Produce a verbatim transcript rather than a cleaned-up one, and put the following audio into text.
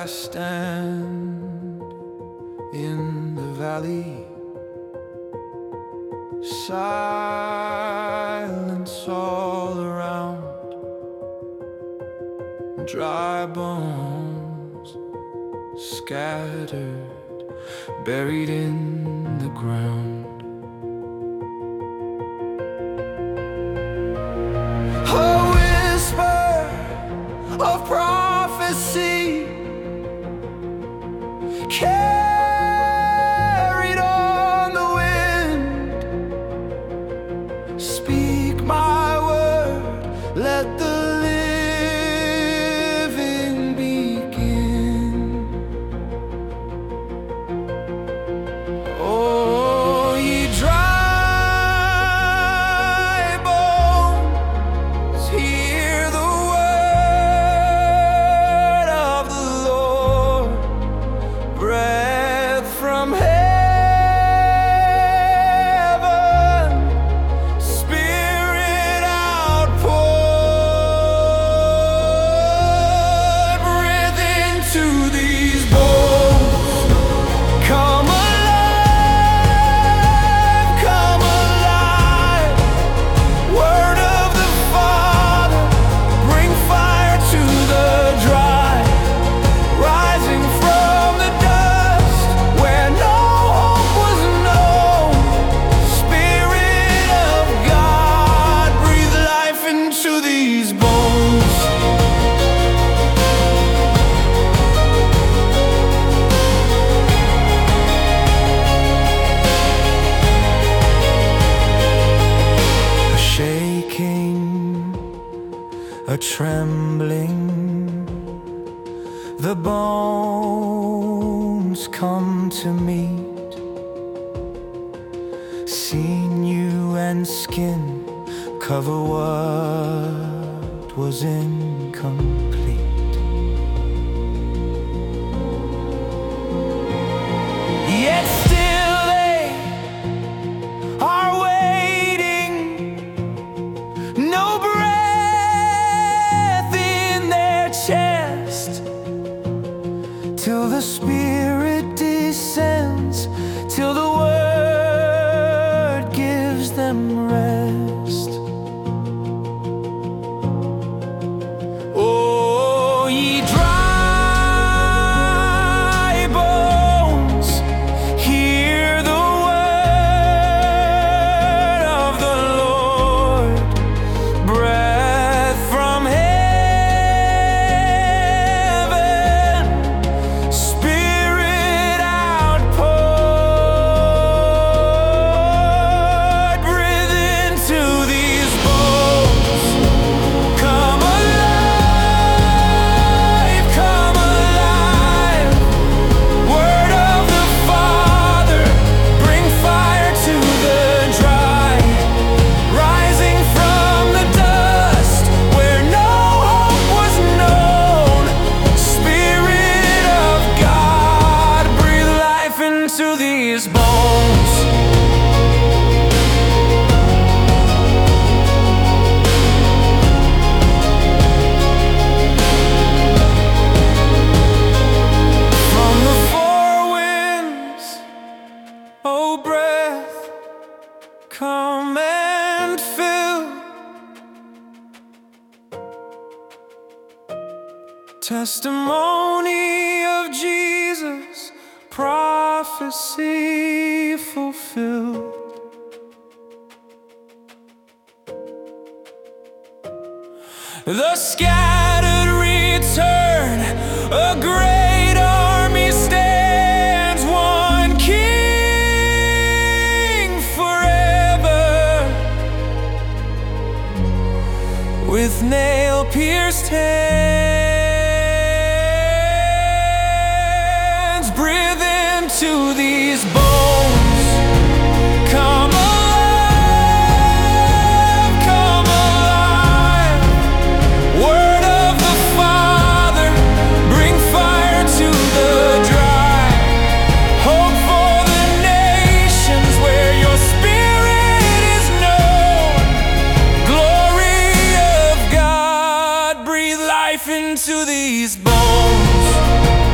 stand in the valley, silence all around, dry bones scattered, buried in the ground. A whisper of prophecy carried on the wind. Speak my word, let the living begin. Oh, ye dry bones, hear the word of the Lord. Breath from heaven, Spirit outpoured. Breathe into these bones, come alive, come alive. Word of the Father, bring fire to the dry, rising from the dust where no hope was known. Spirit of God, breathe life into these bones. A shaking, a trembling, the bones come to meet. Sinew and skin cover what was incomplete. Yet still they are waiting, no breath in their chest, till the Spirit descends, till the Word gives them rest. Oh, ye dry bones, hear the word of the Lord. Breath from heaven, Spirit outpoured. Breathe into these bones, come alive, come alive. Word of the Father, bring fire to the dry, rising from the dust where no hope was known. Spirit of God, breathe life into these bones. From the four winds, oh breath, come and fill. Testimony of Jesus, prophecy fulfilled. The scattered return, a great army stands, one King forever, with nail-pierced hands. Breathe into these bones, come alive, come alive. Word of the Father, bring fire to the dry. Hope for the nations where your Spirit is known. Glory of God, breathe life into these bones.